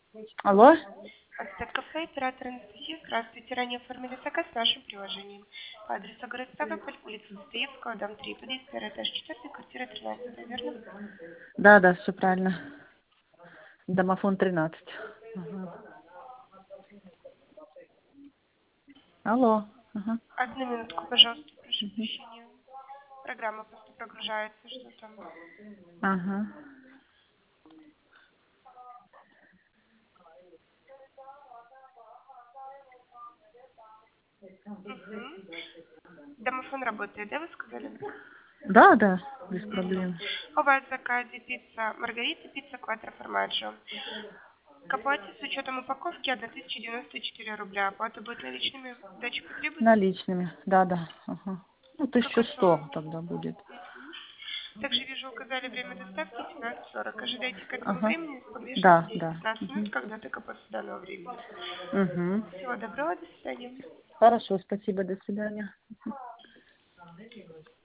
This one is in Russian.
Алло? Кафе, оператор Анастасия. Здравствуйте. Ранее оформили заказ с нашим приложением. По адресу город Ставрополь, улица Достоевского, дом 3, подъезд, первый этаж, 4, квартира 13, верно? Да, да, все правильно. Домофон 13. Ага. Алло. Ага. Одну минутку, пожалуйста, прошу Мгм. прощения. Программа просто прогружается, что там. Ага. Угу. Домофон работает, да, вы сказали? Да, да, без Мгм. проблем. У вас в заказе пицца Маргарита, пицца Кватро Формаджо. К оплате с учетом упаковки 1094 рубля. Оплата будет наличными. Дача потребуется? Наличными. Да, да. Ага. Ну, С какой 1100 суммы? тогда будет. Мгм. Также вижу, указали время доставки 17:40. Ожидайте к этому Ага. времени с погрешностью Да, да. 10-15 минут, Угу. когда только после данного времени. Угу. Всего доброго, до свидания. Хорошо, спасибо, до свидания.